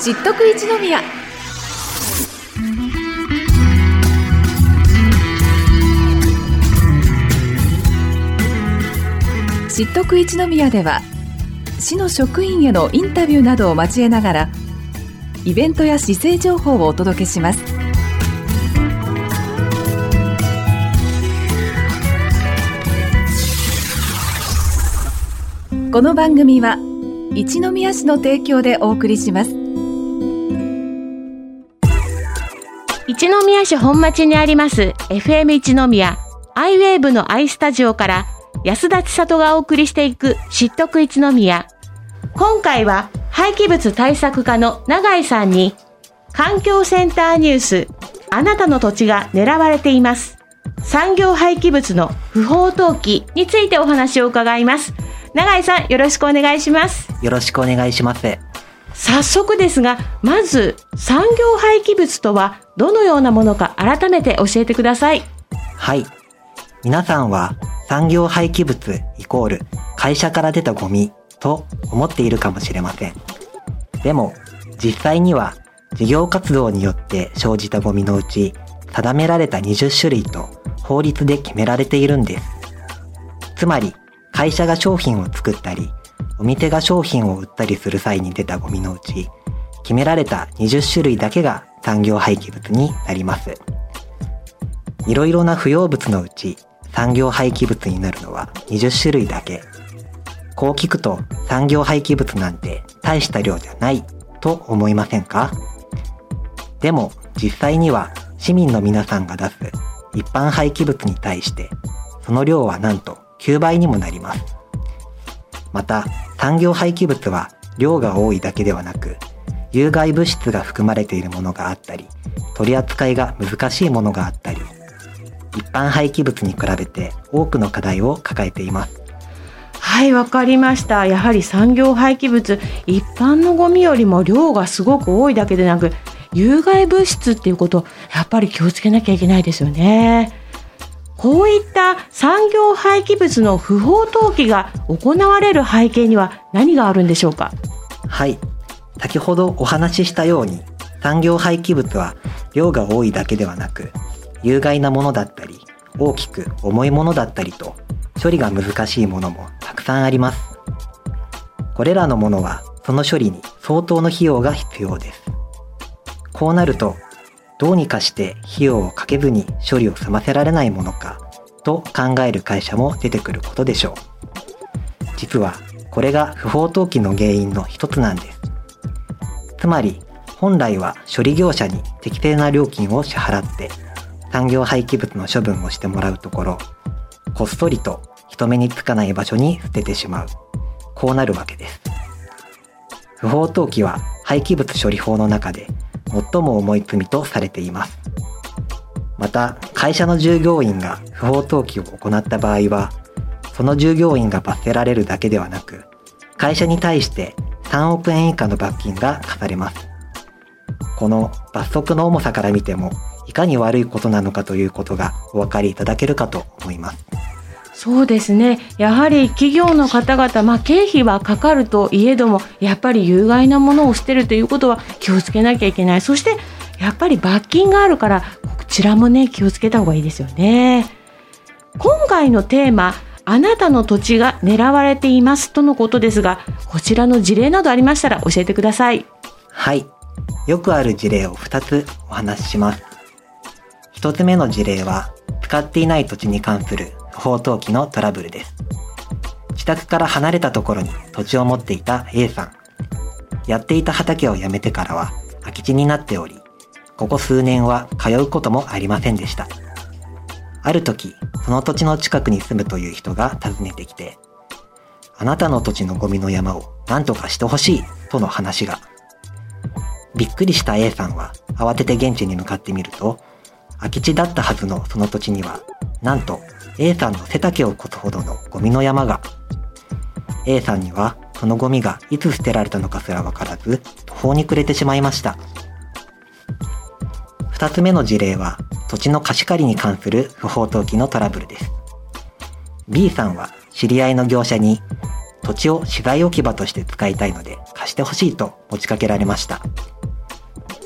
知っとく一宮。知っとく一宮では、市の職員へのインタビューなどを交えながら、イベントや市政情報をお届けします。この番組は一宮市の提供でお送りします。 一宮市本町にあります FM 一宮アイウェーブのアイスタジオから安田千里がお送りしていく知っとく一宮。今回は廃棄物対策課の永井さんに環境センターニュース、あなたの土地が狙われています、産業廃棄物の不法投棄についてお話を伺います。永井さん、よろしくお願いします。 よろしくお願いします。 早速ですが、まず産業廃棄物とはどのようなものか改めて教えてください。 はい。皆さんは産業廃棄物イコール会社から出たゴミと思っているかもしれません。でも実際には事業活動によって生じたゴミのうち定められた20種類と法律で決められているんです。つまり会社が商品を作ったり、お店が商品を売ったりする際に出たゴミのうち、決められた20種類だけが産業廃棄物になります。いろいろな不要物のうち、産業廃棄物になるのは20種類だけ。こう聞くと産業廃棄物なんて大した量じゃないと思いませんか？でも実際には市民の皆さんが出す一般廃棄物に対して、その量はなんと9倍にもなります。また産業廃棄物は量が多いだけではなく、有害物質が含まれているものがあったり、取り扱いが難しいものがあったり、一般廃棄物に比べて多くの課題を抱えています。 はい、わかりました。やはり産業廃棄物、一般のゴミよりも量がすごく多いだけでなく、有害物質っていうことやっぱり気をつけなきゃいけないですよね。こういった産業廃棄物の不法投棄が行われる背景には何があるんでしょうか？ はい、先ほどお話ししたように、産業廃棄物は量が多いだけではなく、有害なものだったり、大きく重いものだったりと、処理が難しいものもたくさんあります。これらのものはその処理に相当の費用が必要です。こうなると、どうにかして費用をかけずに処理を済ませられないものかと考える会社も出てくることでしょう。実はこれが不法投棄の原因の一つなんです。つまり本来は処理業者に適正な料金を支払って産業廃棄物の処分をしてもらうところ、こっそりと人目につかない場所に捨ててしまう。こうなるわけです。不法投棄は廃棄物処理法の中で最も重い罪とされています。また会社の従業員が不法投棄を行った場合は、その従業員が罰せられるだけではなく、会社に対して3億円以下の罰金が課されます。この罰則の重さから見ても、いかに悪いことなのかということがお分かりいただけるかと思います。 そうですね。やはり企業の方々、経費はかかるといえども、やっぱり有害なものを捨てるということは気をつけなきゃいけない。そしてやっぱり罰金があるから、こちらもね、気をつけた方がいいですよね。今回のテーマ、あなたの土地が狙われていますとのことですが、こちらの事例などありましたら教えてください。 はい、よくある事例を2つお話しします。1つ目の事例は、使っていない土地に関する不法投棄のトラブルです。自宅から離れたところに土地を持っていた A さん。やっていた畑を辞めてからは空き地になっており、ここ数年は通うこともありませんでした。ある時、その土地の近くに住むという人が訪ねてきて、あなたの土地のゴミの山を何とかしてほしいとの話が。びっくりした A さんは慌てて現地に向かってみると、空き地だったはずのその土地には、なんと A さんの背丈を越すほどのゴミの山が。A さんにはそのゴミがいつ捨てられたのかすらわからず、途方に暮れてしまいました。2つ目の事例は、土地の貸し借りに関する不法投棄のトラブルです。B さんは知り合いの業者に、土地を資材置き場として使いたいので貸してほしいと持ちかけられました。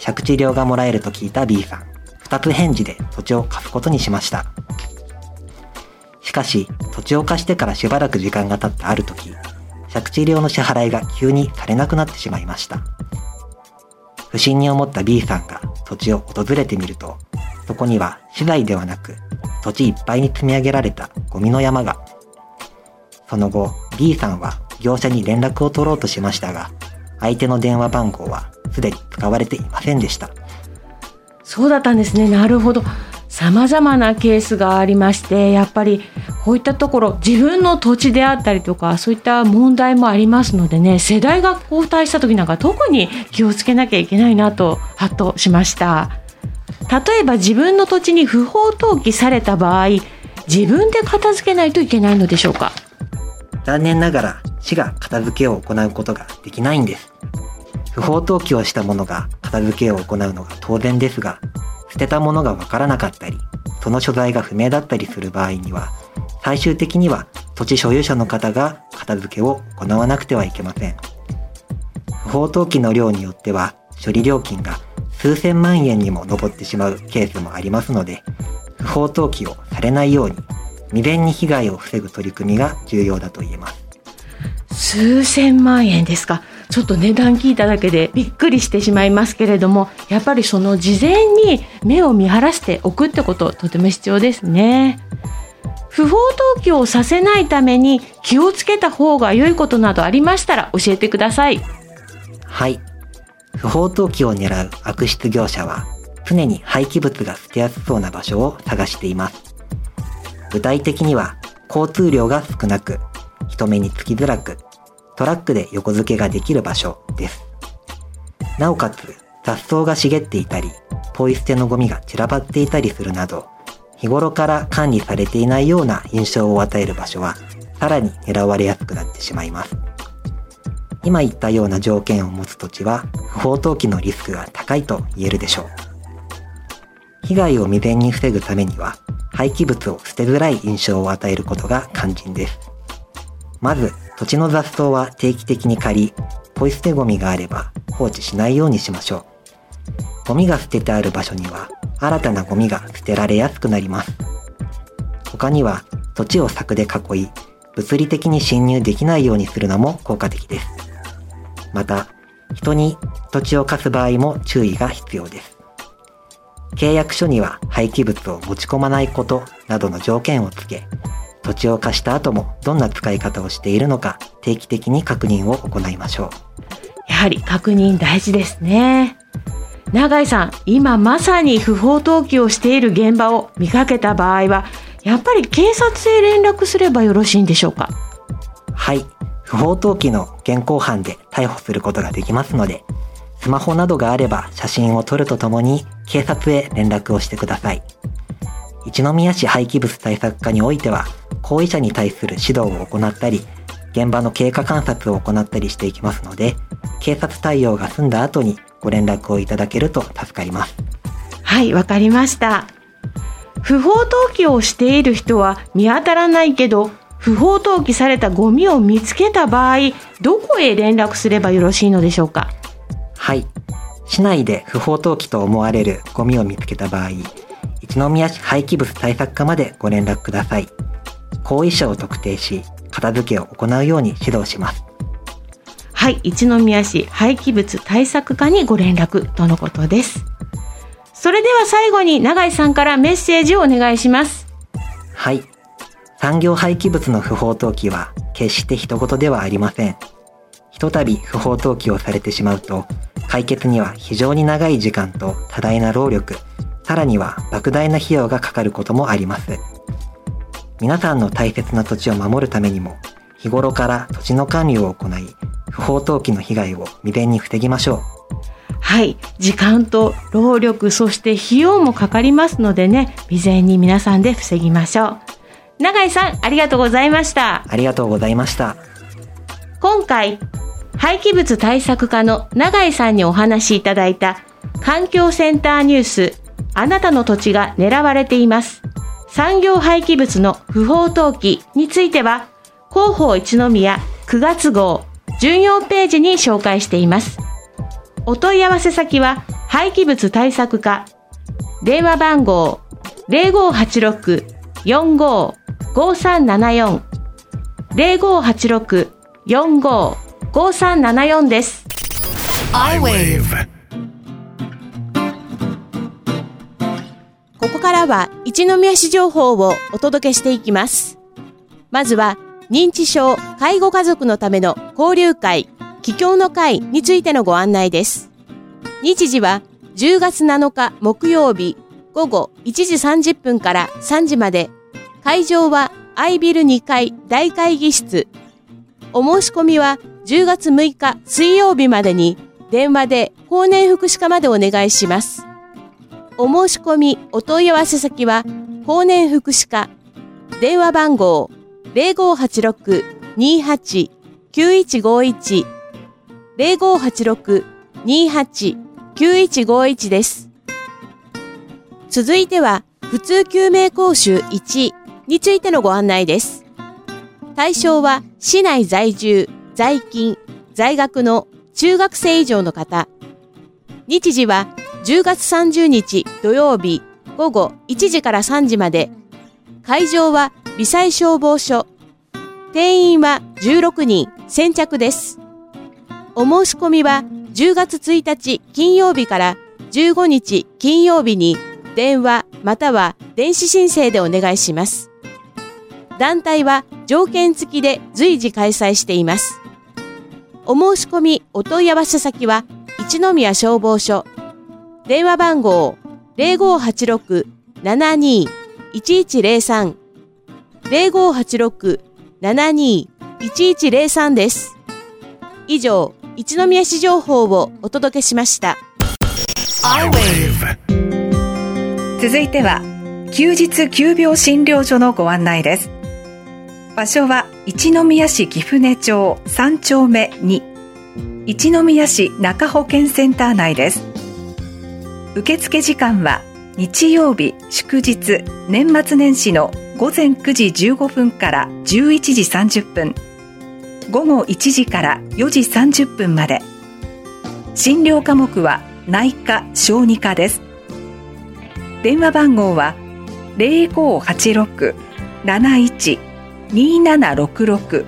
借地料がもらえると聞いた B さん、2つ返事で土地を貸すことにしました。しかし、土地を貸してからしばらく時間が経ったある時、借地料の支払いが急にされなくなってしまいました。不審に思った B さんが土地を訪れてみると、そこには資材ではなく土地いっぱいに積み上げられたゴミの山が。その後、B さんは業者に連絡を取ろうとしましたが、相手の電話番号はすでに使われていませんでした。 そうだったんですね。なるほど。様々なケースがありまして、やっぱりこういったところ、自分の土地であったりとか、そういった問題もありますのでね、世代が交代した時なんか特に気をつけなきゃいけないなとハッとしました。例えば自分の土地に不法投棄された場合、自分で片付けないといけないのでしょうか？ 残念ながら市が片付けを行うことができないんです。不法投棄をした者が片付けを行うのが当然ですが、捨てたものがわからなかったり、その所在が不明だったりする場合には、最終的には土地所有者の方が片付けを行わなくてはいけません。不法投棄の量によっては処理料金が数千万円にも上ってしまうケースもありますので、不法投棄をされないように未然に被害を防ぐ取り組みが重要だと言えます。 数千万円ですか。ちょっと値段聞いただけでびっくりしてしまいますけれども、やっぱりその事前に目を見張らせておくってこと、とても必要ですね。不法投棄をさせないために気をつけた方が良いことなどありましたら教えてください。 はい。不法投棄を狙う悪質業者は常に廃棄物が捨てやすそうな場所を探しています。具体的には交通量が少なく、人目につきづらく、トラックで横付けができる場所です。なおかつ雑草が茂っていたり、ポイ捨てのゴミが散らばっていたりするなど、日頃から管理されていないような印象を与える場所はさらに狙われやすくなってしまいます。今言ったような条件を持つ土地は不法投棄のリスクが高いと言えるでしょう。被害を未然に防ぐためには廃棄物を捨てづらい印象を与えることが肝心です。まず土地の雑草は定期的に刈り、ポイ捨てゴミがあれば放置しないようにしましょう。ゴミが捨ててある場所には新たなゴミが捨てられやすくなります。他には土地を柵で囲い、物理的に侵入できないようにするのも効果的です。また、人に土地を貸す場合も注意が必要です。契約書には廃棄物を持ち込まないことなどの条件をつけ、土地を貸した後もどんな使い方をしているのか定期的に確認を行いましょう。 やはり確認大事ですね。永井さん、今まさに不法投棄をしている現場を見かけた場合は、やっぱり警察へ連絡すればよろしいんでしょうか？ はい、不法投棄の現行犯で逮捕することができますので、スマホなどがあれば写真を撮るとともに警察へ連絡をしてください。一宮市廃棄物対策課においては、行為者に対する指導を行ったり、現場の経過観察を行ったりしていきますので、警察対応が済んだ後にご連絡をいただけると助かります。 はい、わかりました。不法投棄をしている人は見当たらないけど、不法投棄されたゴミを見つけた場合、どこへ連絡すればよろしいのでしょうか？ はい、市内で不法投棄と思われるゴミを見つけた場合、一宮市廃棄物対策課までご連絡ください。行為者を特定し、片付けを行うように指導します。 はい、一宮市廃棄物対策課にご連絡とのことです。それでは最後に永井さんからメッセージをお願いします。 はい、産業廃棄物の不法投棄は決して人事ではありません。ひとたび不法投棄をされてしまうと、解決には非常に長い時間と多大な労力、さらには莫大な費用がかかることもあります。皆さんの大切な土地を守るためにも、日頃から土地の管理を行い、不法投棄の被害を未然に防ぎましょう。 はい、時間と労力、そして費用もかかりますのでね、未然に皆さんで防ぎましょう。永井さん、ありがとうございました。 ありがとうございました。 今回、廃棄物対策課の永井さんにお話しいただいた環境センターニュース、あなたの土地が狙われています。産業廃棄物の不法投棄については、広報一宮9月号14ページに紹介しています。お問い合わせ先は、 廃棄物対策課、電話番号 0586-45-5374 0586-45-5374 です。 iWave。 ここからは一宮市情報をお届けしていきます。まずは認知症介護家族のための交流会、帰郷の会についてのご案内です。日時は10月7日木曜日午後1時30分から3時まで。会場はIビル2階大会議室。お申し込みは10月6日水曜日までに電話で高年福祉課までお願いします。お申し込みお問い合わせ先は高年福祉課、電話番号 0586-28-9151 0586-28-9151 です。続いては普通救命講習1についてのご案内です。対象は市内在住、在勤、在学の中学生以上の方。日時は10月30日土曜日午後1時から3時まで。会場は微細消防署。定員は16人、先着です。お申し込みは10月1日金曜日から15日金曜日に電話または電子申請でお願いします。団体は条件付きで随時開催しています。お申し込みお問い合わせ先は一宮消防署。電話番号 0586-72-1103 0586-72-1103 です。以上、一宮市情報をお届けしました。 続いては休日急病診療所のご案内です。場所は一宮市貴船町3丁目2、一宮市中保健センター内です。受付時間は日曜日、祝日、年末年始の午前9時15分から11時30分、午後1時から4時30分まで。診療科目は内科・小児科です。電話番号は 0586-71-2766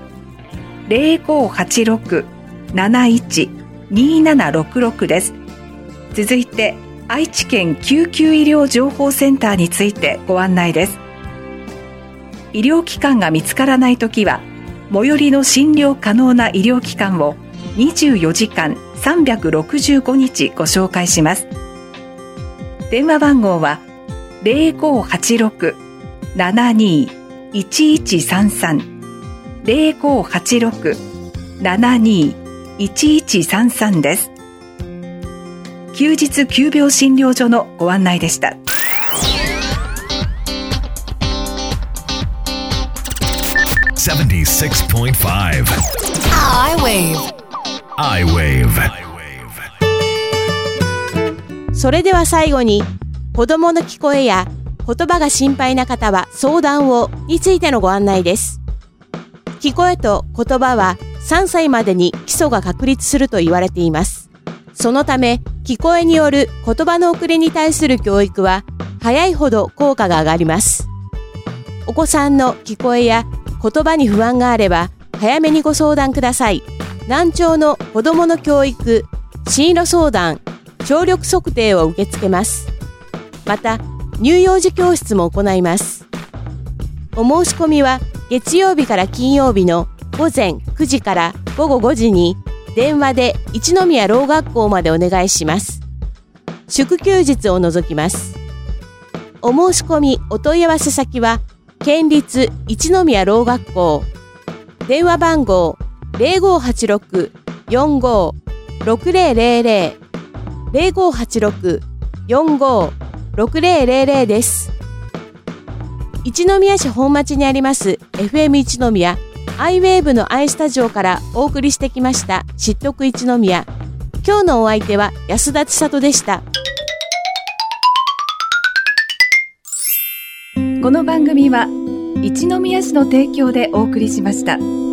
0586-71-2766 です。続いて愛知県救急医療情報センターについてご案内です。医療機関が見つからないときは最寄りの診療可能な医療機関を24時間365日ご紹介します。電話番号は 0586-72-1133 0586-72-1133 です。休日急病診療所のご案内でした。 76.5 iWave。 それでは最後に、子供の聞こえや言葉が心配な方は相談をについてのご案内です。聞こえと言葉は3歳までに基礎が確立すると言われています。そのため、聞こえによる言葉の遅れに対する教育は早いほど効果が上がります。お子さんの聞こえや言葉に不安があれば早めにご相談ください。難聴の子どもの教育、進路相談、聴力測定を受け付けます。また、乳幼児教室も行います。お申し込みは月曜日から金曜日の午前9時から午後5時に電話で一宮ろう学校までお願いします。祝休日を除きます。お申し込みお問い合わせ先は県立一宮ろう学校。電話番号 0586-45-6000 0586-45-6000 です。一宮市本町にあります FM 一宮iWave の i スタジオからお送りしてきました知っとく一宮。今日のお相手は安田千里でした。 この番組は一宮市の提供でお送りしました。